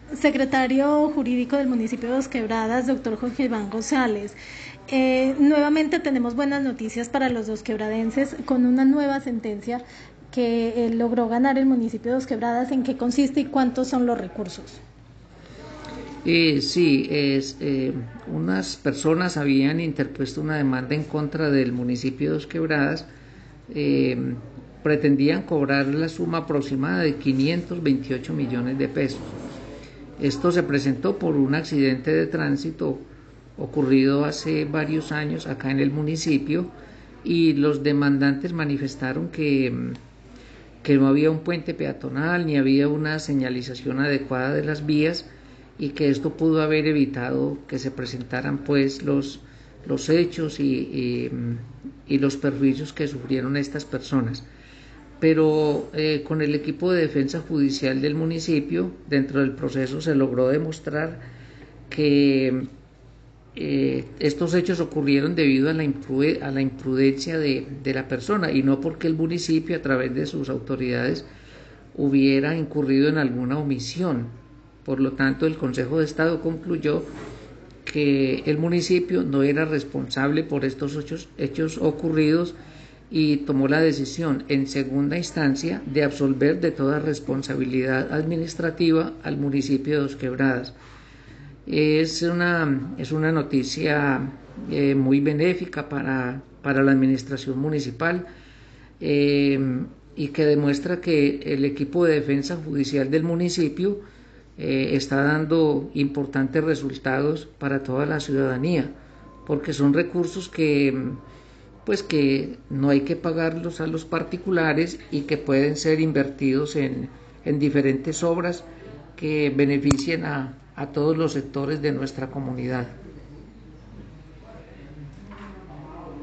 Secretario Jurídico del municipio de Dos Quebradas, doctor Jorge Iván González. Nuevamente tenemos buenas noticias para los dosquebradenses con una nueva sentencia que logró ganar el municipio de Dos Quebradas. ¿En qué consiste y cuántos son los recursos? Unas personas habían interpuesto una demanda en contra del municipio de Dos Quebradas. Pretendían cobrar la suma aproximada de 528 millones de pesos. Esto se presentó por un accidente de tránsito ocurrido hace varios años acá en el municipio, y los demandantes manifestaron que no había un puente peatonal ni había una señalización adecuada de las vías, y que esto pudo haber evitado que se presentaran pues los hechos y los perjuicios que sufrieron estas personas. Pero con el equipo de defensa judicial del municipio, dentro del proceso se logró demostrar que estos hechos ocurrieron debido a la imprudencia de la persona, y no porque el municipio a través de sus autoridades hubiera incurrido en alguna omisión. Por lo tanto, el Consejo de Estado concluyó que el municipio no era responsable por estos hechos ocurridos, y tomó la decisión en segunda instancia de absolver de toda responsabilidad administrativa al municipio de Dos Quebradas. Es una noticia muy benéfica para la administración municipal, y que demuestra que el equipo de defensa judicial del municipio está dando importantes resultados para toda la ciudadanía, porque son recursos que no hay que pagarlos a los particulares y que pueden ser invertidos en diferentes obras que beneficien a todos los sectores de nuestra comunidad.